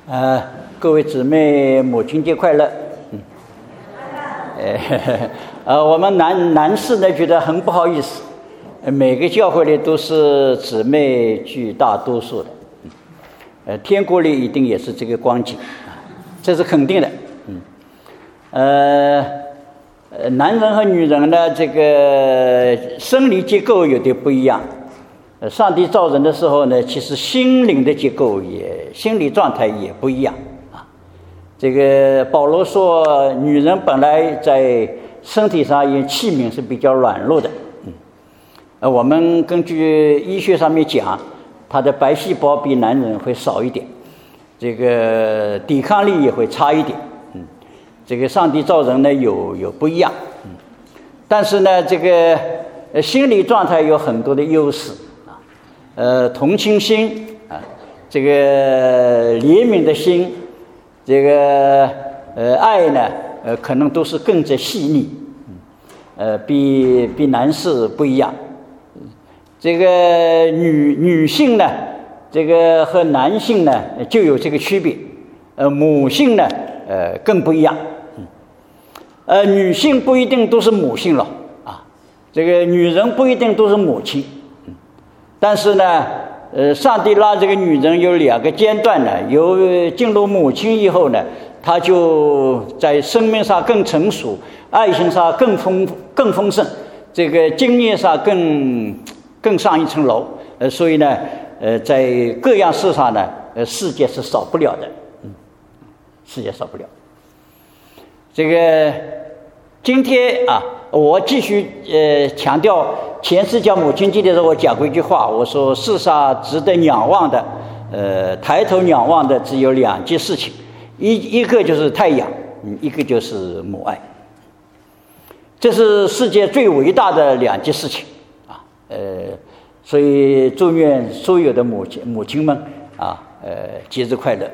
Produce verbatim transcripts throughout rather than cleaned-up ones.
呃，各位姊妹，母亲节快乐！嗯，呃，呃，我们男男士呢觉得很不好意思，每个教会里都是姊妹居大多数的，嗯，呃，天国里一定也是这个光景，这是肯定的，嗯，呃，呃，男人和女人呢，这个生理结构有点不一样。上帝造人的时候呢，其实心灵的结构也、心理状态也不一样啊。这个保罗说，女人本来在身体上因器皿是比较软弱的，嗯，呃，我们根据医学上面讲，她的白细胞比男人会少一点，这个抵抗力也会差一点，嗯，这个上帝造人呢有有不一样，嗯，但是呢，这个呃心理状态有很多的优势。呃，同情心啊，这个怜悯的心，这个呃爱呢，呃可能都是更加细腻，呃，比比男士不一样。这个女女性呢，这个和男性呢就有这个区别，呃，母性呢，呃更不一样。呃，女性不一定都是母性了啊，这个女人不一定都是母亲。但是呢，呃，上帝让这个女人有两个阶段呢，有进入母亲以后呢，她就在生命上更成熟，爱情上更丰更丰盛，这个经验上更更上一层楼。呃，所以呢，呃，在各样事上呢，呃，世界是少不了的，嗯，世界少不了。这个今天啊，我继续呃强调。前次讲母亲节的时候，我讲过一句话，我说世上值得仰望的，呃，抬头仰望的只有两件事情，一一个就是太阳，嗯，一个就是母爱，这是世界最伟大的两件事情啊，呃，所以祝愿所有的母亲母亲们啊，呃，节日快乐。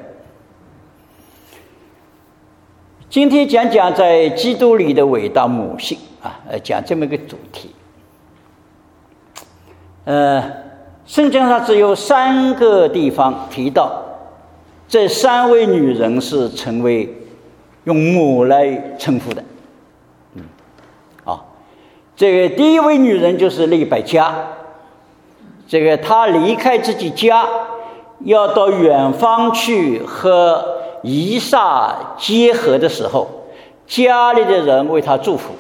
今天讲讲在基督里的伟大母性啊，呃，讲这么一个主题。呃，圣经上只有三个地方提到，这三位女人是成为用母来称呼的。嗯，啊，这个第一位女人就是利百加，这个她离开自己家，要到远方去和以撒结合的时候，家里的人为她祝福。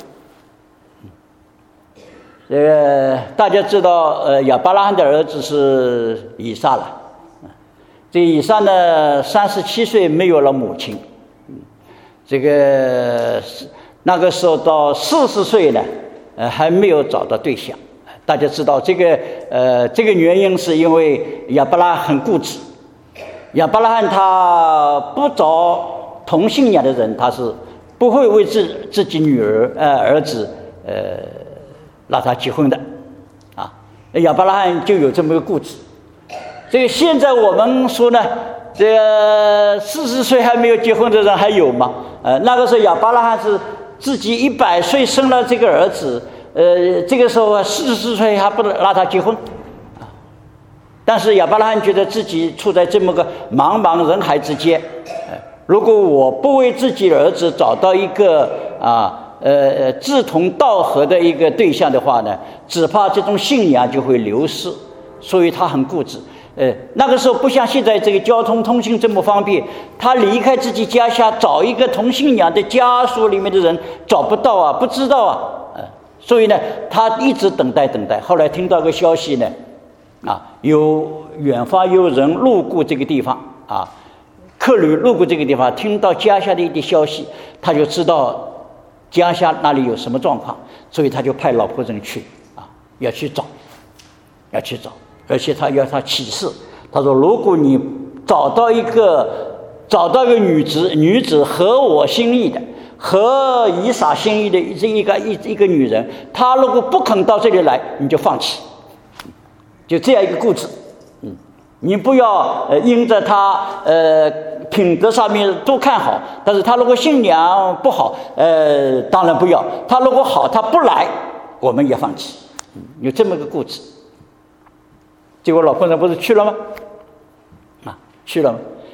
这个大家知道，呃，亚伯拉罕的儿子是以撒了。这以撒呢，三十七岁没有了母亲，这个那个时候到四十岁呢，呃，还没有找到对象。大家知道这个，呃，这个原因是因为亚伯拉罕很固执，亚伯拉罕他不找同性恋的人，他是不会为自自己女儿呃儿子呃。让他结婚的，啊，亚伯拉罕就有这么个固执。这个现在我们说呢，这个四十岁还没有结婚的人还有吗？呃，那个时候亚伯拉罕是自己一百岁生了这个儿子，呃，这个时候四十岁还不能让他结婚，啊，但是亚伯拉罕觉得自己处在这么个茫茫人海之间，呃，如果我不为自己的儿子找到一个啊。呃，志同道合的一个对象的话呢，只怕这种信仰就会流失，所以他很固执。呃，那个时候不像现在这个交通通信这么方便，他离开自己家乡找一个同信仰的家属里面的人找不到啊，不知道啊，呃，所以呢，他一直等待等待。后来听到个消息呢，啊，有远方有人路过这个地方啊，客旅路过这个地方，听到家乡的一点消息，他就知道。家乡那里有什么状况，所以他就派老婆人去啊，要去找，要去找，而且他要他起誓，他说：如果你找到一个找到一个女子，女子合我心意的，合以撒心意的这一个一一个女人，她如果不肯到这里来，你就放弃，就这样一个固执，嗯，你不要呃因着她呃。品德上面都看好，但是他如果信仰不好，呃，当然不要。他如果好，他不来，我们也放弃。有这么个固执。结果老婆人不是去了吗？啊，去了吗？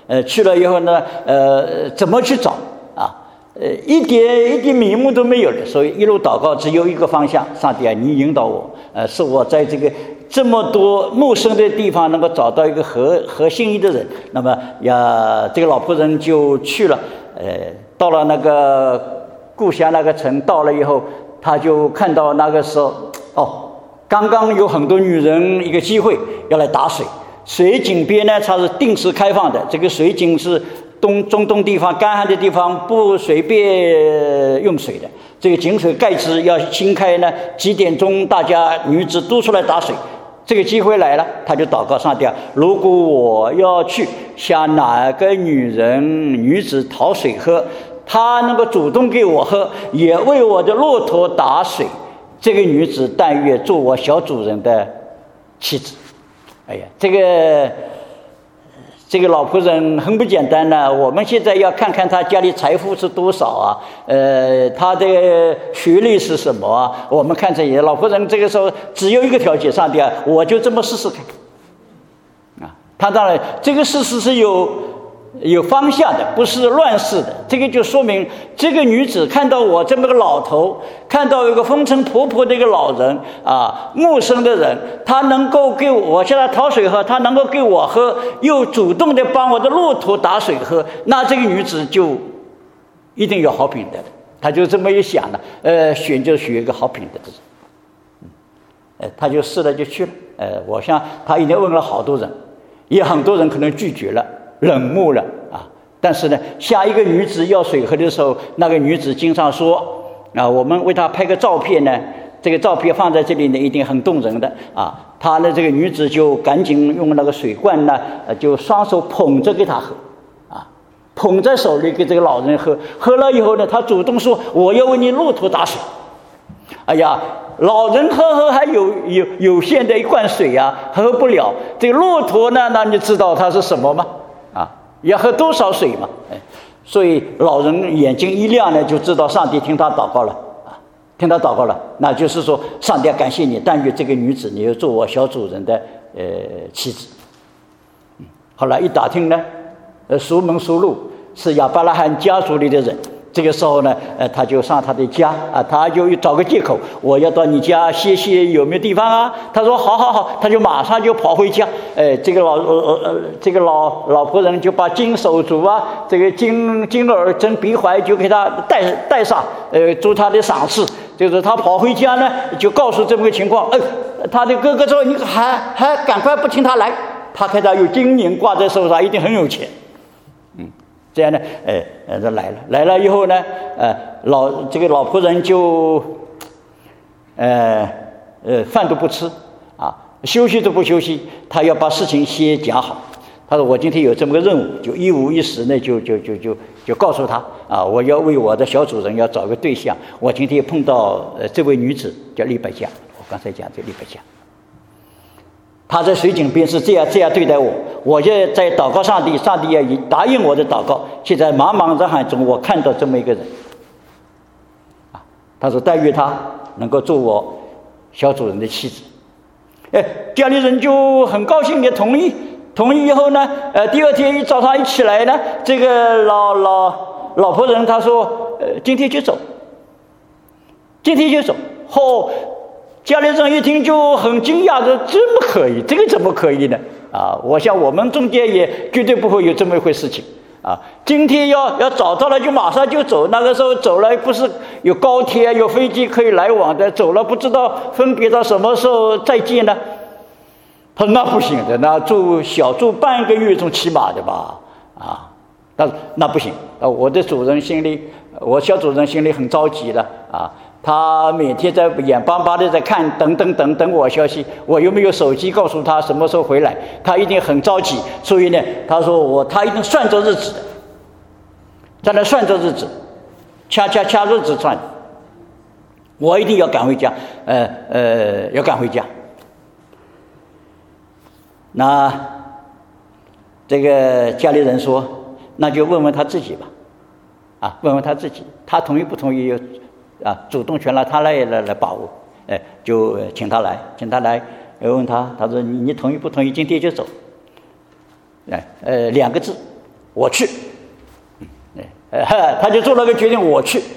呃，去了以后呢，呃，怎么去找啊？呃，一点一点名目都没有的，所以一路祷告只有一个方向：上帝啊，你引导我，呃，是我在这个这么多陌生的地方能够找到一个合合心意的人。那么呀，这个老仆人就去了，呃，到了那个故乡那个城，到了以后，他就看到那个时候，哦，刚刚有很多女人一个机会要来打水。水井边呢，它是定时开放的。这个水井是东中东地方干旱的地方不随便用水的。这个井水盖子要新开呢，几点钟大家女子都出来打水。这个机会来了，他就祷告上帝啊，如果我要去向哪个女人女子讨水喝，她能够主动给我喝，也为我的骆驼打水，这个女子但愿做我小主人的妻子。哎呀，这个这个老仆人很不简单呢。我们现在要看看他家里财富是多少啊，呃，他的学历是什么啊？我们看这些老仆人这个时候只有一个条件：上帝啊，我就这么试试看。啊，他当然这个试试是有有方向的，不是乱试的。这个就说明这个女子看到我这么个老头，看到一个风尘仆仆的一个老人啊，陌生的人，他能够给我，我向他讨水喝，他能够给我喝，又主动的帮我的骆驼打水喝，那这个女子就一定有好品德的。他就这么一想了，呃，选就选一个好品德的人。嗯，呃，他就试了就去了。呃，我想他一定问了好多人，也很多人可能拒绝了。冷漠了啊！但是呢，下一个女子要水喝的时候，那个女子经常说啊，我们为她拍个照片呢，这个照片放在这里呢，一定很动人的啊。她呢，这个女子就赶紧用那个水罐呢，呃，就双手捧着给她喝，啊，捧在手里给这个老人喝。喝了以后呢，她主动说：“我要为你骆驼打水。”哎呀，老人喝喝还有有有限的一罐水啊，喝不了。这个骆驼呢，那你知道它是什么吗？啊，要喝多少水嘛？哎，所以老人眼睛一亮呢，就知道上帝听他祷告了啊，听他祷告了。那就是说，上帝感谢你，但愿这个女子你要做我小主人的呃妻子。嗯，后来一打听呢，呃，熟门熟路，是亚伯拉罕家族里的人。这个时候呢，呃，他就上他的家啊，他就找个借口，我要到你家歇歇，有没有地方啊？他说好好好，他就马上就跑回家。哎，这个老呃呃这个老老仆人就把金手镯啊，这个金金耳针鼻环就给他戴戴上，呃，做他的赏赐。就是他跑回家呢，就告诉这么个情况。哎，他的哥哥说：“你还还赶快不请他来，他看他有金银挂在手上，一定很有钱。”嗯。这样呢，呃呃，这来了，来了以后呢，呃，老这个老仆人就，呃呃，饭都不吃啊，休息都不休息，他要把事情先讲好。他说：“我今天有这么个任务，就一五一十呢，就就就就就告诉他啊，我要为我的小主人要找个对象。我今天碰到呃这位女子叫利百加，我刚才讲这利百加。”他在水井边是这样这样对待我，我就在祷告上帝，上帝也答应我的祷告。现在茫茫人海中，我看到这么一个人，啊，他说但愿他能够做我小主人的妻子。哎，家里人就很高兴，也同意。同意以后呢，呃，第二天一早上一起来呢，这个老老老仆人他说，呃，今天就走，今天就走。后。家里人一听就很惊讶的，这么可以？这个怎么可以呢？啊，我想我们中间也绝对不会有这么一回事情啊！今天要要找到了就马上就走，那个时候走了不是有高铁有飞机可以来往的，走了不知道分别到什么时候再见呢？他说那不行的，那住小住半个月总起码的吧？啊，那那不行啊！我的主人心里，我小主人心里很着急了啊！他每天在眼巴巴的在看，等等等等我消息，我有没有手机告诉他什么时候回来？他一定很着急，所以呢，他说我他一定算着日子的，在那算着日子，掐掐掐日子算，我一定要赶回家，呃呃，要赶回家。那这个家里人说，那就问问他自己吧，啊，问问他自己，他同意不同意？啊，主动权了，他来来来把握，哎，就请他来，请他来，问他，他说你你同意不同意？今天就走，哎，呃，两个字， 我去。呃，他就做了个决定，我去。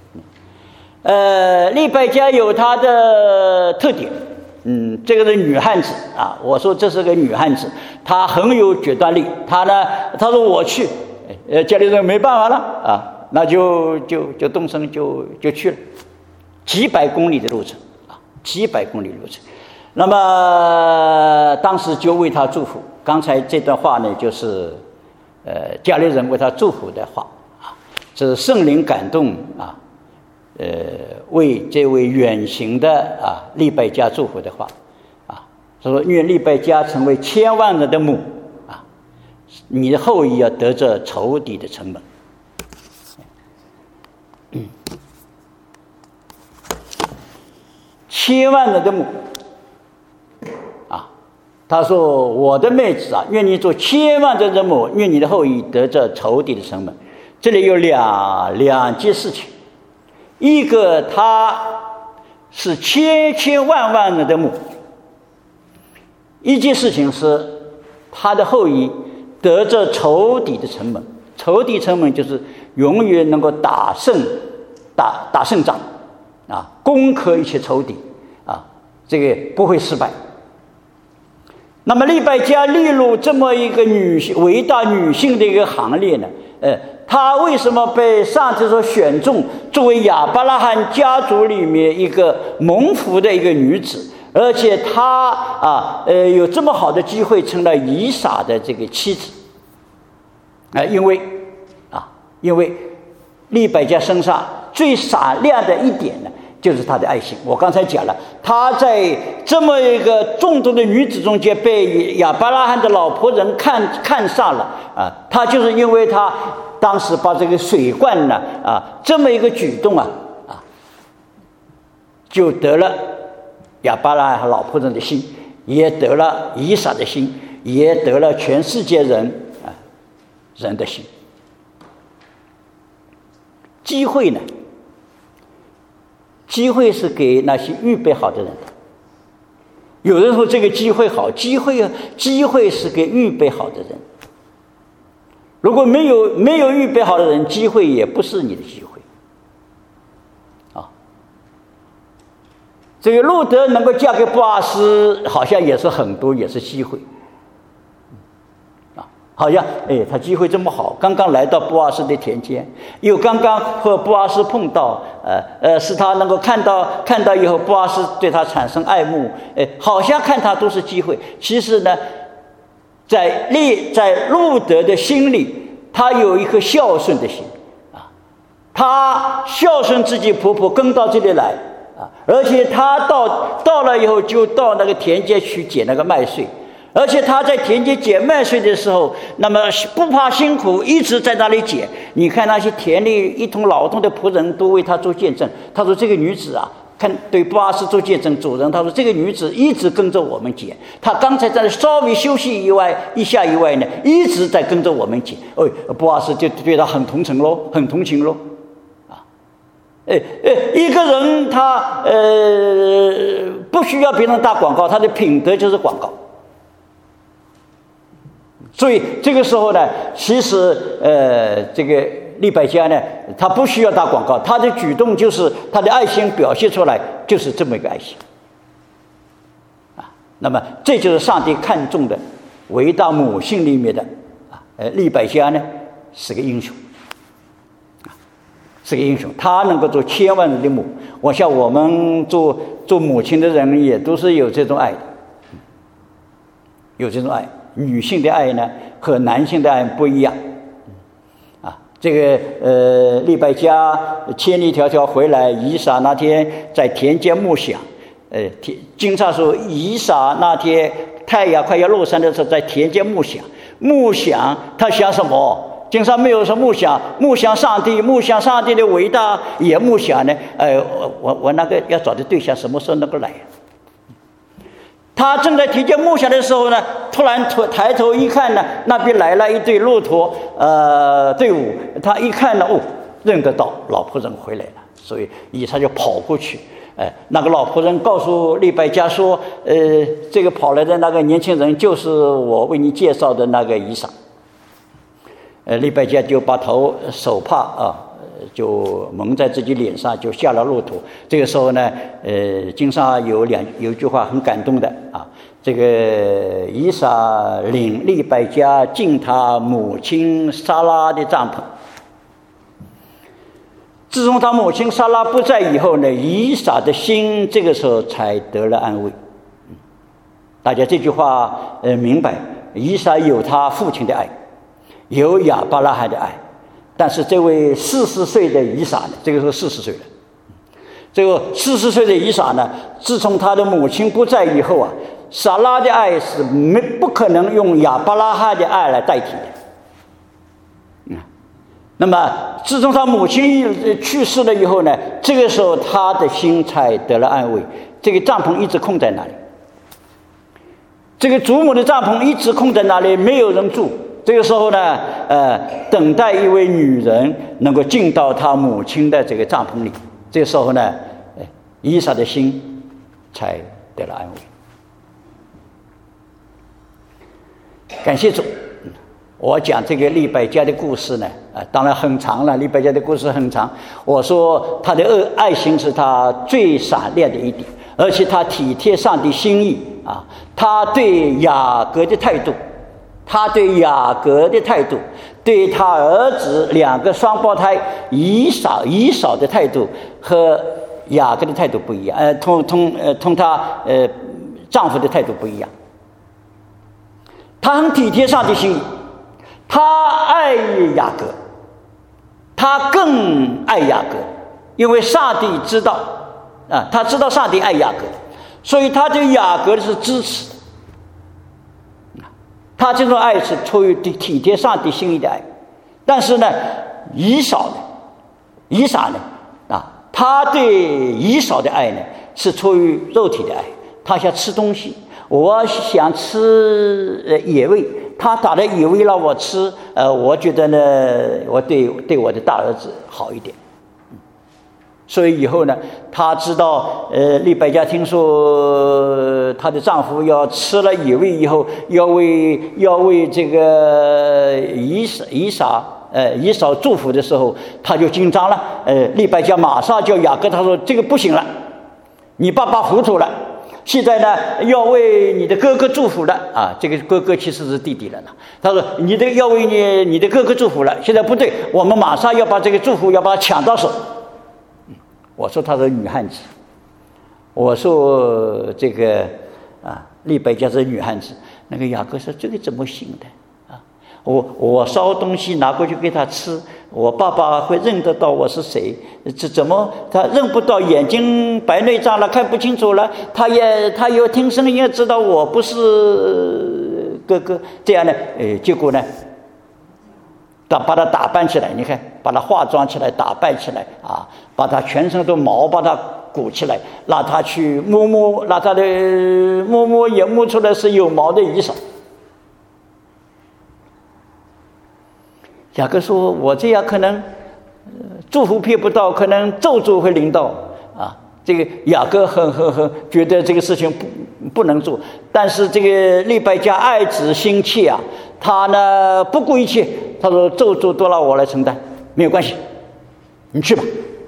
呃，利百加有他的特点，嗯，这个是女汉子啊。我说这是个女汉子，她很有决断力。她呢，她说我去，呃，家里人没办法了啊，那就就就动身就就去了，几百公里的路程啊，几百公里路程。那么当时就为她祝福。刚才这段话呢，就是呃家里人为她祝福的话啊，这是圣灵感动啊。呃，为这位远行的啊利百加祝福的话，啊，说愿利百加成为千万人的母啊，你的后裔要得着仇敌的城门。嗯，千万人的母啊，他说我的妹子啊，愿你做千万人的母，愿你的后裔得着仇敌的城门。这里有两两件事情。一个他是千千万万人的母，一件事情是他的后裔得着仇敌的城门。仇敌城门就是永远能够打胜打打胜仗啊，攻克一切仇敌啊，这个不会失败。那么利百加列入这么一个女性伟大女性的一个行列呢，呃她为什么被上帝所选中，作为亚伯拉罕家族里面一个蒙福的一个女子，而且她啊呃有这么好的机会成了以撒的这个妻子啊、呃？因为啊，因为利百加身上最闪亮的一点呢，就是她的爱心。我刚才讲了，她在这么一个众多的女子中间被亚伯拉罕的老婆人看看上了啊，她就是因为她当时把这个水罐呢啊这么一个举动啊啊，就得了亚伯拉罕老婆人的心，也得了以撒的心，也得了全世界人啊人的心。机会呢？机会是给那些预备好的人的。有人说这个机会好，机会啊，机会是给预备好的人。如果没有没有预备好的人，机会也不是你的机会。啊，这个路德能够嫁给波阿斯，好像也是很多，也是机会。啊，好像哎，他机会这么好，刚刚来到波阿斯的田间，又刚刚和波阿斯碰到，呃呃，使他能够看到看到以后，波阿斯对他产生爱慕，哎，好像看他都是机会。其实呢，在利在路德的心里，他有一颗孝顺的心啊，他孝顺自己婆婆跟到这里来啊，而且他到到了以后就到那个田间去捡那个麦穗，而且他在田间捡麦穗的时候，那么不怕辛苦，一直在那里捡。你看那些田里一同劳动的仆人都为他做见证，他说这个女子啊，看对波阿斯做见证，主人他说这个女子一直跟着我们捡，她刚才在稍微休息以外一下以外呢，一直在跟着我们捡。哦，波阿斯就对他很同情咯，很同情咯，啊，哎哎，一个人他呃不需要别人打广告，他的品德就是广告。所以这个时候呢，其实呃这个利百加呢，他不需要打广告，他的举动就是他的爱心表现出来，就是这么一个爱心啊。那么这就是上帝看重的伟大母性里面的啊，呃，利百加呢是个英雄啊，是个英雄，他能够做千万人的母。我想我们做做母亲的人也都是有这种爱的，有这种爱。女性的爱呢和男性的爱不一样。这个呃，利百加千里迢迢回来，以撒那天在田间牧想，呃，田经常说以撒那天太阳快要落山的时候，在田间牧想，牧想他想什么？经常没有说牧想，牧想上帝，牧想上帝的伟大，也牧想呢，呃，我我那个要找的对象什么时候能够来？他正在田间牧想的时候呢，突然抬头一看呢，那边来了一队骆驼呃队伍。他一看呢，哦，认得到老仆人回来了，所以以撒就跑过去。哎，那个老仆人告诉利百加说：“呃，这个跑来的那个年轻人就是我为你介绍的那个以撒。” 呃，利百加就把头手帕啊，就蒙在自己脸上，就下了路途。这个时候呢，呃，经上有两有一句话很感动的啊，这个以撒领利百加进他母亲撒拉的帐篷。自从他母亲撒拉不在以后呢，以撒的心这个时候才得了安慰。大家这句话呃明白，以撒有他父亲的爱，有亚伯拉罕的爱，但是这位四十岁的以撒呢，这个时候四十岁了。这个四十岁的以撒呢，自从他的母亲不在以后啊，撒拉的爱是没不可能用亚伯拉罕的爱来代替的。嗯，那么自从他母亲去世了以后呢，这个时候他的心才得了安慰。这个帐篷一直空在那里，这个祖母的帐篷一直空在那里，没有人住。这个时候呢，呃，等待一位女人能够进到他母亲的这个帐篷里。这个时候呢，以撒的心才得了安慰。感谢主。我讲这个利百加的故事呢，啊，当然很长了。利百加的故事很长。我说他的爱爱心是他最闪亮的一点，而且他体贴上帝心意啊。他对雅各的态度，他对雅各的态度，对他儿子两个双胞胎以扫以扫的态度和雅各的态度不一样，呃，同同呃同他呃丈夫的态度不一样。他很体贴上帝心意。他爱雅各，他更爱雅各，因为上帝知道啊，他知道上帝爱雅各，所以他对雅各是支持的。他这种爱是出于体贴上帝心意的爱。但是呢，以扫呢，以撒呢，啊，他对以扫的爱呢，是出于肉体的爱。他想吃东西，我想吃呃野味。他打的野味让我吃，呃，我觉得呢，我对对我的大儿子好一点，所以以后呢，他知道，呃，利百加听说她的丈夫要吃了野味以后，要为要为这个以撒以撒呃以扫祝福的时候，他就紧张了。呃，利百加马上叫雅各，他说这个不行了，你爸爸糊涂了。现在呢，要为你的哥哥祝福了啊！这个哥哥其实是弟弟了呢。他说：“你的要为你你的哥哥祝福了。”现在不对，我们马上要把这个祝福要把它抢到手。我说她是女汉子，我说这个啊，利百加是女汉子。那个雅各说：“这个怎么行的啊？我我烧东西拿过去给他吃，我爸爸会认得到我是谁？这怎么他认不到？眼睛白内障了，看不清楚了。他也他有听声音，知道我不是哥哥。这样呢，呃，结果呢，把把他打扮起来，你看，把他化妆起来，打扮起来啊，把他全身的毛把他鼓起来，让他去摸摸，让他的摸摸也摸出来是有毛的以扫。”雅各说：“我这样可能，呃、祝福骗不到，可能咒诅会临到啊。”这个雅各很很很觉得这个事情不不能做，但是这个利百加爱子心切啊，他呢不顾一切，他说：“咒诅都让我来承担，没有关系，你去吧。”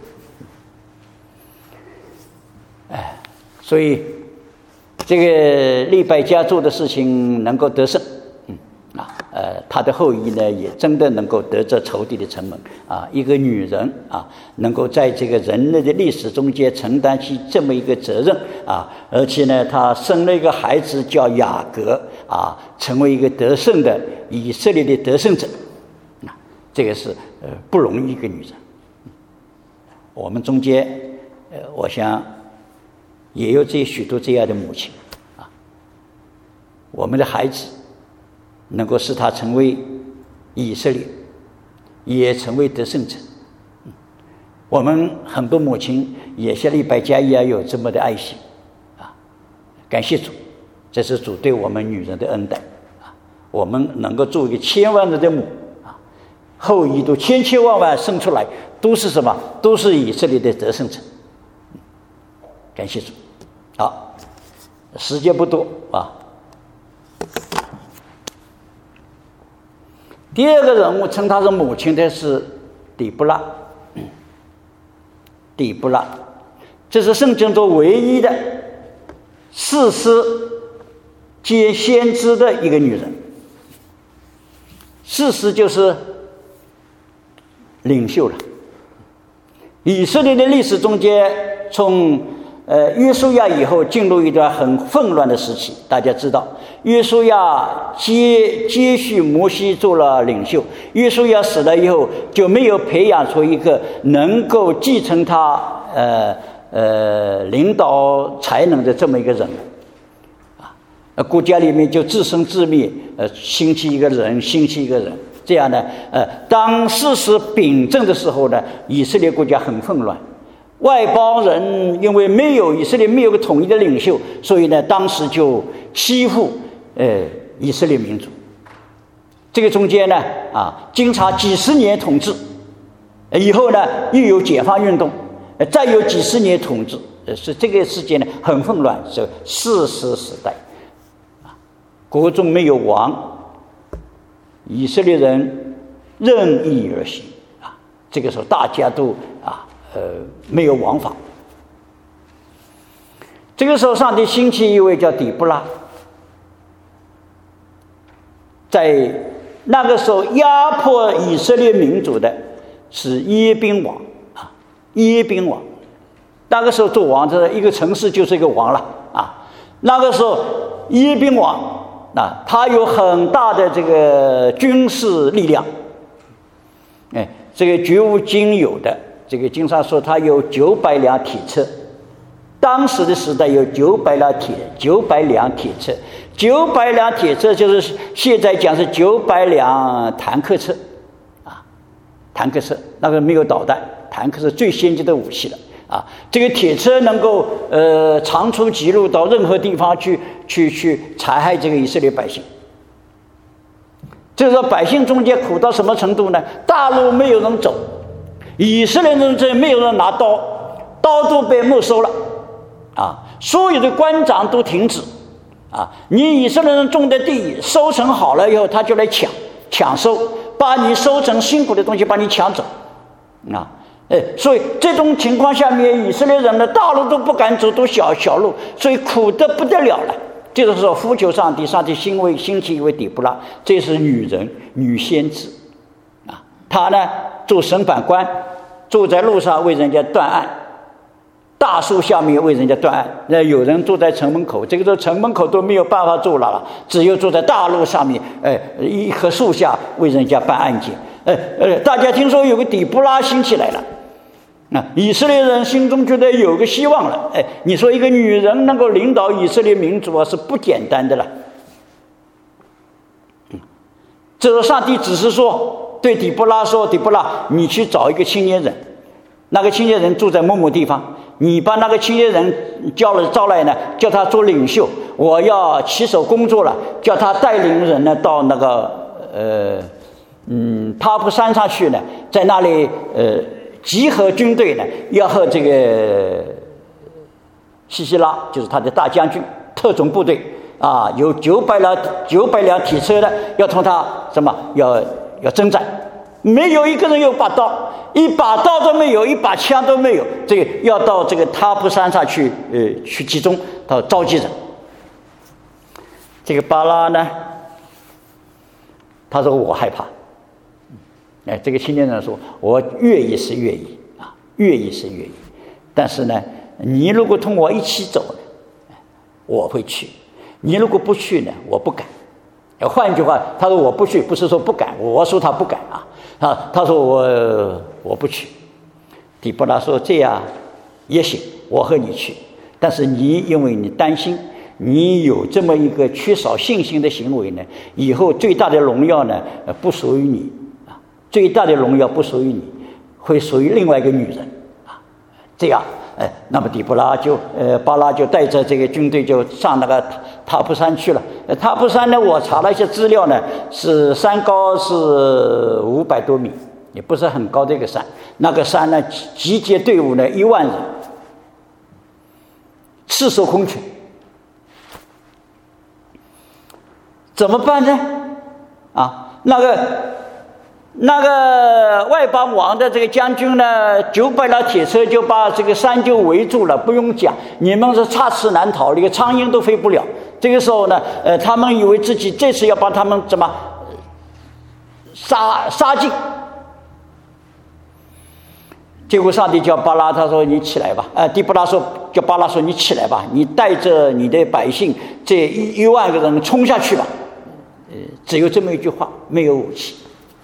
哎，所以这个利百加做的事情能够得胜。啊，呃，他的后裔呢，也真的能够得着仇敌的城门啊！一个女人啊，能够在这个人类的历史中间承担起这么一个责任啊，而且呢，她生了一个孩子叫雅各啊，成为一个得胜的以色列的得胜者啊，这个是呃不容易一个女人。我们中间，呃，我想也有这许多这样的母亲啊，我们的孩子能够使他成为以色列，也成为得胜者。我们很多母亲也像利百加一样有这么的爱心啊！感谢主，这是主对我们女人的恩待啊！我们能够做一个千万人的母啊，后裔都千千万万生出来，都是什么？都是以色列的得胜者。感谢主。好，时间不多啊。 第二个人物称他是母亲的是底布拉，底布拉，这是圣经中唯一的士师兼先知的一个女人。士师就是领袖了。以色列的历史中间，从呃约书亚以后进入一段很混乱的时期。大家知道，约书亚接接续摩西做了领袖，约书亚死了以后，就没有培养出一个能够继承他呃呃领导才能的这么一个人啊，国家里面就自生自灭，呃，兴起一个人，兴起一个人。这样呢，呃，当士师秉政的时候呢，以色列国家很混乱，外邦人因为没有以色列没有个统一的领袖，所以呢，当时就欺负呃以色列民族。这个中间呢，啊，经常几十年统治，以后呢又有解放运动，再有几十年统治，是这个世界呢很混乱，是士师时代，啊，国中没有王。以色列人任意而行啊！这个时候大家都啊呃没有王法。这个时候，上帝兴起一位叫底布拉，在那个时候压迫以色列民族的是耶宾王啊，耶宾王。那个时候做王，这一个城市就是一个王了啊。那个时候耶宾王。啊，他有很大的这个军事力量，哎，这个绝无仅有的。这个经常说他有九百辆铁车，当时的时代有九百辆铁九百辆铁车，九百辆铁车就是现在讲是九百辆坦克车，啊，坦克车那个没有导弹，坦克是最先进的武器了。啊，这个铁车能够呃长途疾路到任何地方去去去残害这个以色列百姓。这个百姓中间苦到什么程度呢？大路没有人走，以色列人这没有人拿刀，刀都被没收了，啊，所有的官长都停止，啊，你以色列人种的地收成好了以后，他就来抢抢收，把你收成辛苦的东西把你抢走，啊。哎，所以这种情况下面，以色列人的大路都不敢走，都小小路，所以苦得不得了了。这个时候呼求上帝，上帝兴为兴起一位底布拉，这是女人，女先知，啊，她呢做审判官，坐在路上为人家断案，大树下面为人家断案。那有人坐在城门口，这个时候城门口都没有办法坐了，只有坐在大路上面，哎，一棵树下为人家办案件。哎呃，大家听说有个底布拉兴起来了。那以色列人心中觉得有个希望了，哎，你说一个女人能够领导以色列民族啊，是不简单的了。嗯，这时候上帝只是说对底布拉说：“底布拉，你去找一个青年人，那个青年人住在某某地方，你把那个青年人叫了招来呢，叫他做领袖，我要起手工作了，叫他带领人呢到那个呃嗯塔布山上去呢，在那里呃。”集合军队呢，要和这个西西拉，就是他的大将军、特种部队啊，有九百辆九百辆铁车的，要同他什么？要要征战，没有一个人有把刀，一把刀都没有，一把枪都没有。这个要到这个塔布山上去，呃，去集中，到召集人。这个巴拉呢，他说我害怕。哎，这个青年人说：“我愿意是愿意啊，愿意是愿意，但是呢，你如果同我一起走呢，我会去；你如果不去呢，我不敢。换一句话，他说我不去，不是说不敢，我说他不敢啊。啊，他说我我不去。底波拉说：这样也行，我和你去，但是你因为你担心，你有这么一个缺少信心的行为呢，以后最大的荣耀呢，不属于你。”最大的荣耀不属于你，会属于另外一个女人啊。这样，哎，那么底波拉就呃巴拉就带着这个军队就上那个塔塔布山去了。呃，塔布山呢，我查了一些资料呢，是山高是五百多米，也不是很高的一个山。那个山呢，集结队伍呢一万人，赤手空拳，怎么办呢？啊，那个。 那个外邦王的这个将军呢，九百辆铁车就把这个山就围住了，不用讲，你们是插翅难逃，连个苍蝇都飞不了。这个时候呢，呃，他们以为自己这次要把他们怎么杀杀尽。结果上帝叫巴拉，他说你起来吧，呃，底波拉说叫巴拉说你起来吧，你带着你的百姓这一一万个人冲下去吧。呃，只有这么一句话，没有武器。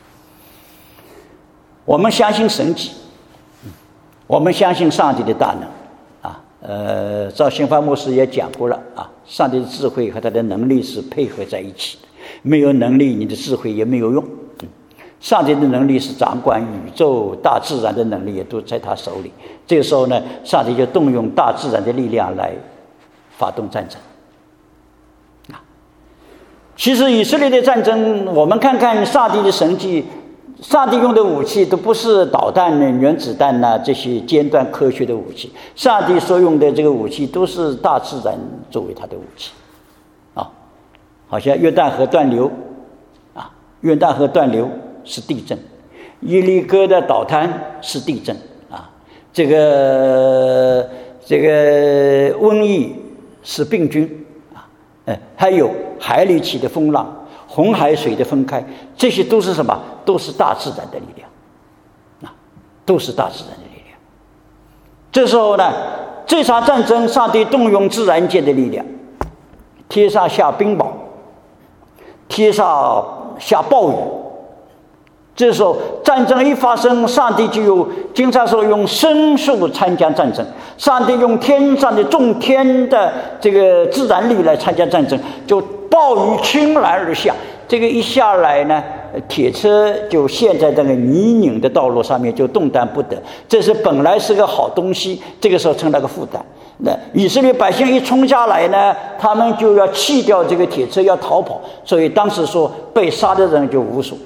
我们相信神迹，我们相信上帝的大能啊。呃，赵新发牧师也讲过了啊，上帝的智慧和他的能力是配合在一起的，没有能力，你的智慧也没有用。上帝的能力是掌管宇宙大自然的能力，也都在他手里。这个时候呢，上帝就动用大自然的力量来发动战争。啊，其实以色列的战争，我们看看上帝的神迹，上帝用的武器都不是导弹、原子弹呐、啊、这些尖端科学的武器，上帝所用的这个武器都是大自然作为他的武器。啊，好像约旦河断流，啊，约旦河断流。是地震，伊犁哥的导弹是地震啊，这个这个瘟疫是病菌啊，哎，还有海里起的风浪、红海水的分开，这些都是什么？都是大自然的力量啊，都是大自然的力量。这时候呢，这场战争，上帝动用自然界的力量，天上下冰雹，天上下暴雨。这时候战争一发生，上帝就有经常说用牲畜参加战争，上帝用天上的众天的这个自然力来参加战争，就暴雨倾篮而下。这个一下来呢，铁车就陷在这个泥泞的道路上面，就动弹不得。这是本来是个好东西，这个时候成了个负担。那以色列百姓一冲下来呢，他们就要弃掉这个铁车，要逃跑。所以当时说被杀的人就无数。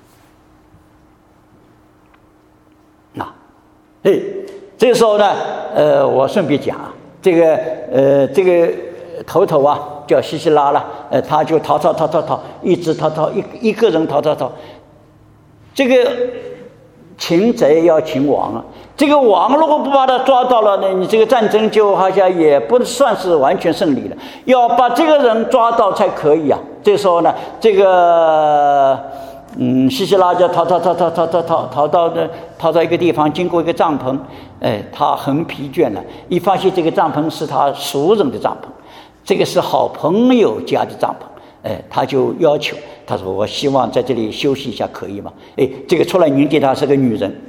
哎，这个时候呢，呃，我顺便讲啊，这个呃，这个头头啊叫西西拉了，呃，他就逃逃逃逃逃，一直逃逃，一一个人逃逃逃。这个擒贼要擒王啊，这个王如果不把他抓到了呢，你这个战争就好像也不算是完全胜利了，要把这个人抓到才可以啊。这个时候呢，这个。嗯，西西拉就逃逃逃逃逃逃逃逃到的逃到一个地方，经过一个帐篷，哎，他很疲倦了，一发现这个帐篷是他熟人的帐篷，这个是好朋友家的帐篷，哎，他就要求，他说我希望在这里休息一下，可以吗？哎，这个出来迎接他是个女人，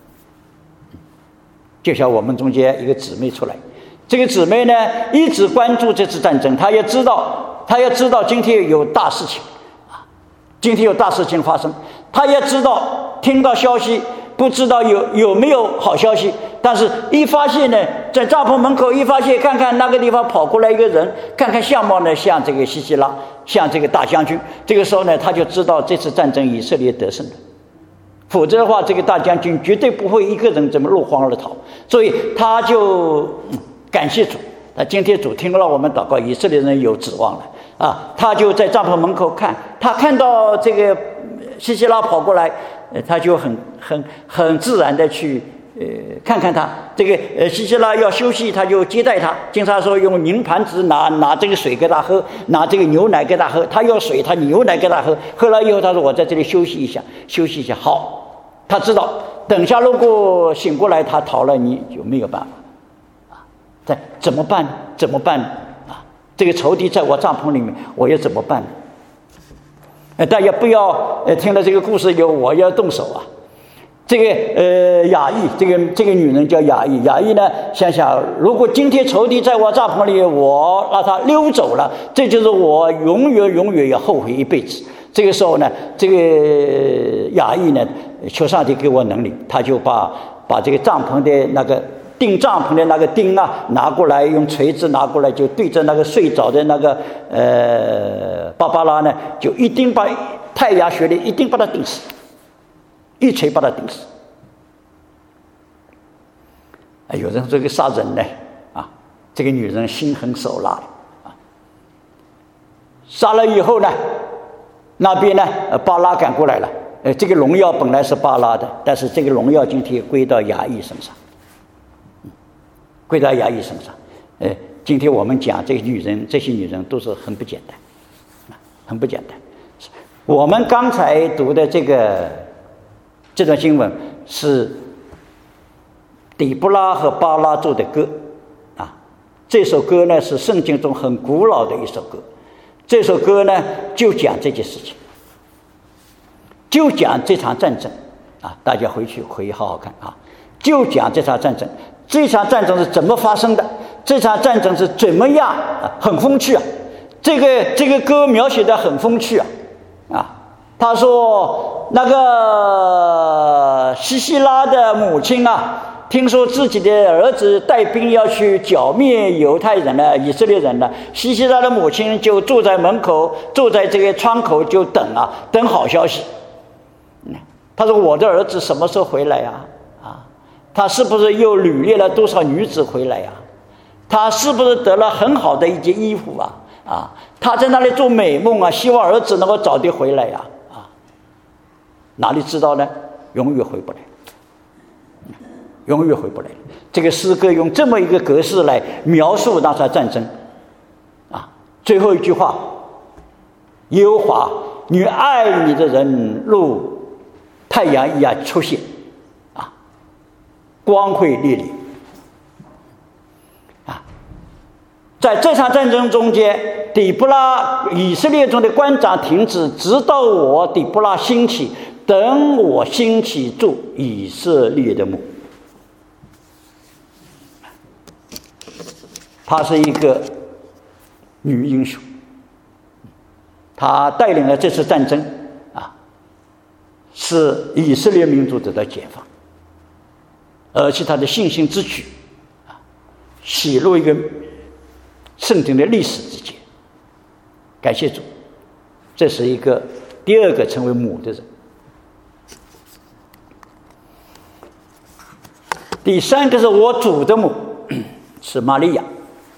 就像我们中间一个姊妹出来，这个姊妹呢一直关注这次战争，她也知道，她也知道今天有大事情。今天有大事情发生，他也知道听到消息，不知道有有没有好消息，但是一发现呢，在帐篷门口一发现，看看那个地方跑过来一个人，看看相貌呢像这个西西拉，像这个大将军。这个时候呢，他就知道这次战争以色列得胜了，否则的话，这个大将军绝对不会一个人这么落荒而逃。所以他就、嗯、感谢主，那今天主听了我们祷告，以色列人有指望了。啊，他就在帐篷门口看，他看到这个西西拉跑过来，呃，他就很很很自然的去呃看看他。这个呃西西拉要休息，他就接待他，经常说用银盘子拿拿这个水给他喝，拿这个牛奶给他喝。他要水，他牛奶给他喝。喝了以后，他说我在这里休息一下，休息一下。好，他知道等下如果醒过来他逃了，你就没有办法啊。这怎么办？怎么办？这个仇敌在我帐篷里面，我要怎么办呢？呃，大家不要呃听了这个故事以后，我要动手啊。这个呃雅意，这个这个女人叫雅意，雅意呢想想，如果今天仇敌在我帐篷里，我让他溜走了，这就是我永远永远要后悔一辈子。这个时候呢，这个雅意呢，求上帝给我能力，他就把把这个帐篷的那个。钉帐篷的那个钉啊，拿过来用锤子拿过来，就对着那个睡着的那个呃芭芭拉呢，就一定把太阳穴里一定把它钉死，一锤把它钉死。哎，有人说这个杀人呢，啊，这个女人心狠手辣啊，杀了以后呢，那边呢，巴拉赶过来了， 呃，这个荣耀本来是巴拉的，但是这个荣耀今天归到雅亿身上，归到雅亿身上。呃，今天我们讲这个女人，这些女人都是很不简单，很不简单。我们刚才读的这个这段经文是底布拉和巴拉做的歌啊，这首歌呢是圣经中很古老的一首歌，这首歌呢就讲这件事情，就讲这场战争啊，大家回去可以好好看啊，就讲这场战争，这场战争是怎么发生的，这场战争是怎么样啊，很风趣啊，这个这个歌描写的很风趣啊啊，他说那个西西拉的母亲啊，听说自己的儿子带兵要去剿灭犹太人了，以色列人了，西西拉的母亲就坐在门口，坐在这个窗口就等啊，等好消息。他说我的儿子什么时候回来呀？啊，他是不是又掳掠了多少女子回来呀？他是不是得了很好的一件衣服啊？啊，他在那里做美梦啊，希望儿子能够早点回来呀！啊，哪里知道呢？永远回不来，永远回不来。这个诗歌用这么一个格式来描述那场战争，啊，最后一句话：耶和华，你爱你的人如太阳一样出现，啊，光辉烈烈。在这场战争中间，底布拉以色列中的官长停止，直到我底布拉兴起，等我兴起做以色列的母。她是一个女英雄，她带领了这次战争啊，使以色列民族得到解放，而且她的信心之举啊，写入一个圣经的历史之间，感谢主，这是一个第二个成为母的人。第三个是我主的母，是玛利亚。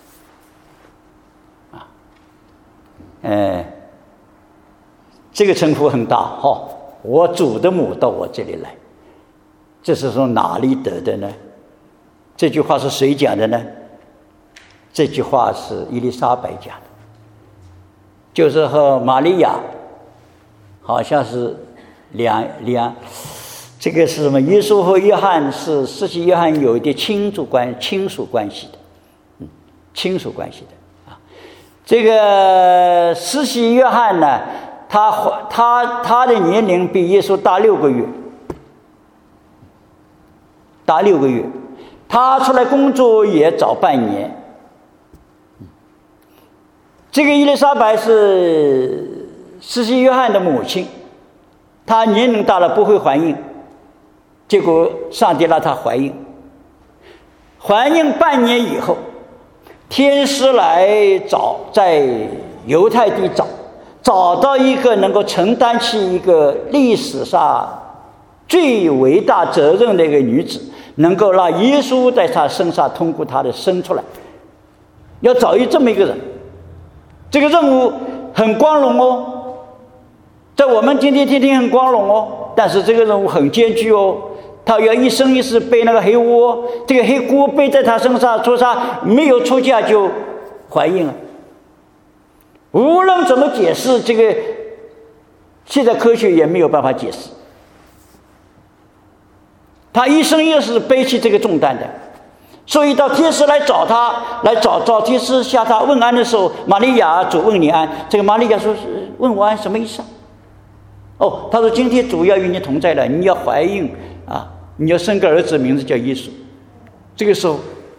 啊，呃，这个称呼很大哈、哦，我主的母到我这里来，这是从哪里得的呢？这句话是谁讲的呢？这句话是伊丽莎白讲的，就是和玛利亚好像是两两，这个是什么？耶稣和约翰是施洗约翰有一点亲属关亲属关系的，嗯，亲属关系的啊。这个施洗约翰呢，他他他的年龄比耶稣大六个月，大六个月，他出来工作也早半年。这个伊丽莎白是施洗约翰的母亲，她年龄大了不会怀孕，结果上帝让她怀孕。怀孕半年以后，天使来找，在犹太地找，找到一个能够承担起一个历史上最伟大责任的一个女子，能够让耶稣在她身上通过她的生出来，要找一这么一个人。这个任务很光荣哦，在我们今天听听很光荣哦，但是这个任务很艰巨哦，他要一生一世背那个黑锅，这个黑锅背在他身上，说他没有出嫁就怀孕了。无论怎么解释，这个现在科学也没有办法解释，他一生一世背起这个重担的。所以到天使来找他，来找找天使向他问安的时候，玛利亚主问你安。这个玛利亚说：“问我安什么意思啊？”哦，他说：“今天主要与你同在了，你要怀孕啊，你要生个儿子，名字叫耶稣。”这个时候，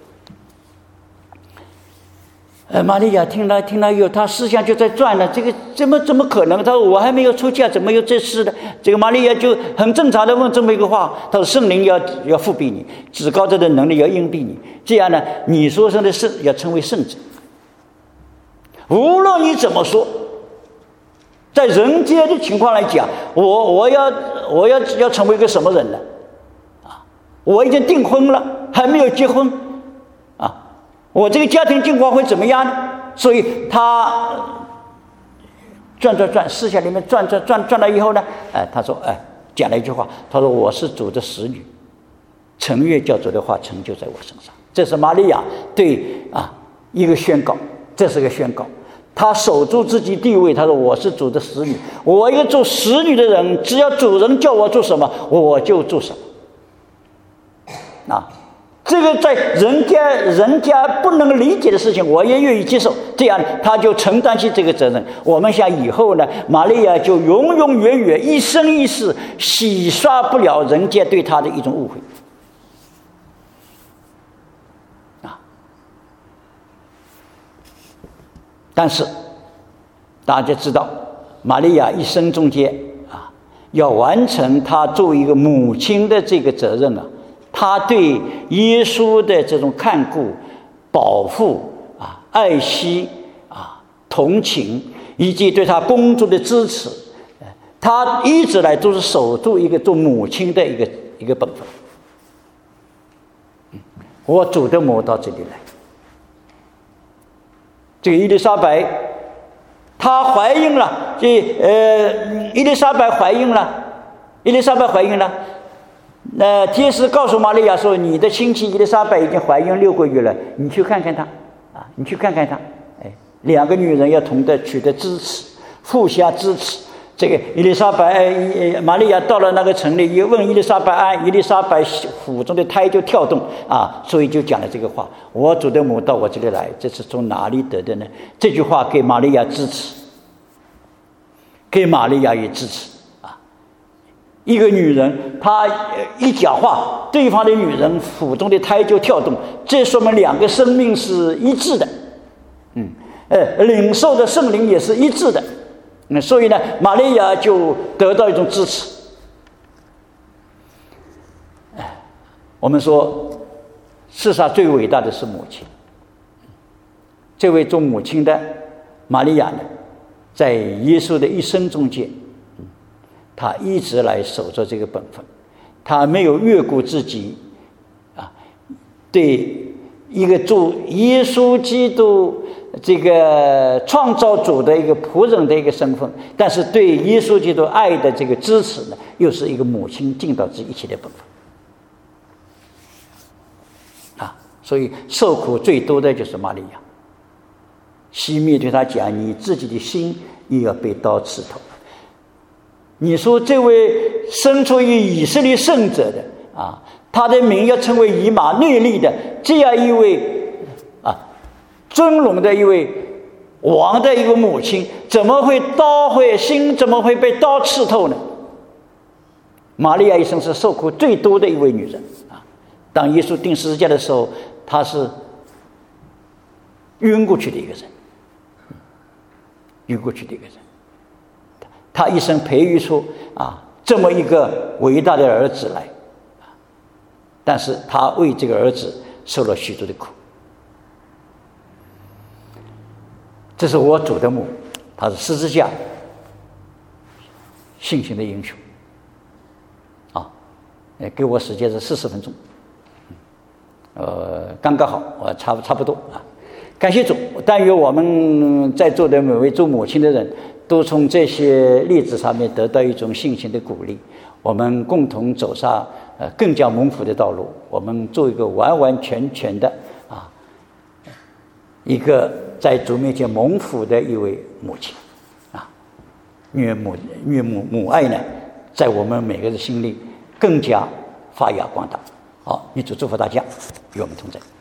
呃，玛利亚听了听了以后，他思想就在转了。这个怎么怎么可能？他说：“我还没有出嫁，怎么有这事呢？”这个玛利亚就很正常的问这么一个话。他说：“圣灵要要复庇你，至高者的能力要荫庇你，这样呢，你所生的圣要成为圣者。无论你怎么说，在人间的情况来讲，我我要我要要成为一个什么人呢？啊，我已经订婚了，还没有结婚。”我这个家庭境况会怎么样呢？所以他转转转，思想里面转转转转了以后呢，哎，他说，哎， 讲了一句话，他说：“我是主的使女，诚愿叫主的话成就在我身上。”这是玛利亚对啊一个宣告，这是个宣告。她守住自己地位，她说：“我是主的使女，我一个做使女的人，只要主人叫我做什么，我就做什么。”啊，这个在人家人家不能理解的事情，我也愿意接受。这样，他就承担起这个责任。我们想以后呢，玛利亚就永永远远、一生一世洗刷不了人家对她的一种误会。但是大家知道，玛利亚一生中间啊，要完成她作为一个母亲的这个责任啊，她对耶稣的这种看顾、保护啊、爱惜啊、同情，以及对她工作的支持，她一直来都是守住一个做母亲的一个一个本分。我主的母到这里来。这个伊丽莎白，她怀孕了，这呃，伊丽莎白怀孕了，伊丽莎白怀孕了。那、呃、天使告诉玛利亚说：“你的亲戚伊丽莎白已经怀孕六个月了，你去看看她，啊，你去看看她。”哎，两个女人要同的取得支持，互相支持。这个伊丽莎白，呃，玛利亚到了那个城里，一问伊丽莎白安，伊丽莎白腹中的胎就跳动啊，所以就讲了这个话：“我主的母到我这里来，这是从哪里得的呢？”这句话给玛利亚支持，给玛利亚也支持啊。一个女人，她一讲话，对方的女人腹中的胎就跳动，这说明两个生命是一致的，嗯，呃，领受的圣灵也是一致的。那所以呢，玛利亚就得到一种支持。我们说，世上最伟大的是母亲。这位做母亲的玛利亚呢，在耶稣的一生中间，她一直来守着这个本分，她没有越过自己啊，对一个做耶稣基督这个创造主的一个仆人的一个身份，但是对耶稣基督爱的这个支持呢，又是一个母亲尽到这一切的本分啊。所以受苦最多的就是玛利亚。西面对他讲：“你自己的心也要被刀刺透。”你说这位生出于以色列圣者的啊，他的名要成为以马内利的这样一位尊荣的一位王的一个母亲，怎么会刀会心怎么会被刀刺透呢？玛利亚一生是受苦最多的一位女人啊！当耶稣钉十字架的时候，她是晕过去的一个人，晕过去的一个人。她一生培育出啊这么一个伟大的儿子来，但是她为这个儿子受了许多的苦。这是我主的母，他是十字架信心的英雄啊！给我时间是四十分钟，呃，刚刚好，我差差不多啊。感谢主，但愿我们在座的每位做母亲的人都从这些例子上面得到一种信心的鼓励，我们共同走上呃更加蒙福的道路。我们做一个完完全全的啊，一个在主面前蒙福的一位母亲啊，愿母愿母母爱呢，在我们每个人心里更加发扬光大。好，愿主祝福大家，与我们同在。